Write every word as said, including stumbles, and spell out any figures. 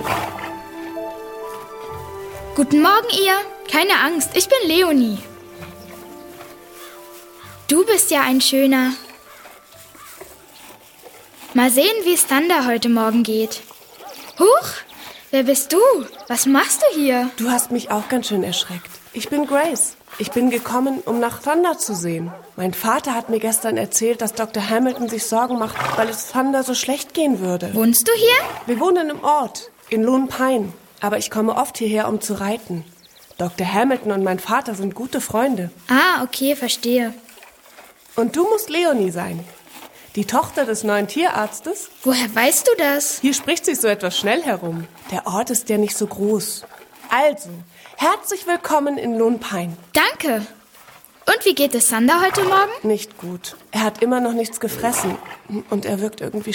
Guten Morgen, ihr. Keine Angst, ich bin Leonie. Du bist ja ein Schöner. Mal sehen, wie es Thunder heute Morgen geht. Huch, wer bist du? Was machst du hier? Du hast mich auch ganz schön erschreckt. Ich bin Grace. Ich bin gekommen, um nach Thunder zu sehen. Mein Vater hat mir gestern erzählt, dass Doktor Hamilton sich Sorgen macht, weil es Thunder so schlecht gehen würde. Wohnst du hier? Wir wohnen im Ort, in Lone Pine. Aber ich komme oft hierher, um zu reiten. Doktor Hamilton und mein Vater sind gute Freunde. Ah, okay, verstehe. Und du musst Leonie sein. Die Tochter des neuen Tierarztes? Woher weißt du das? Hier spricht sich so etwas schnell herum. Der Ort ist ja nicht so groß. Also, herzlich willkommen in Lone Pine. Danke. Und wie geht es Thunder heute Morgen? Nicht gut. Er hat immer noch nichts gefressen. Und er wirkt irgendwie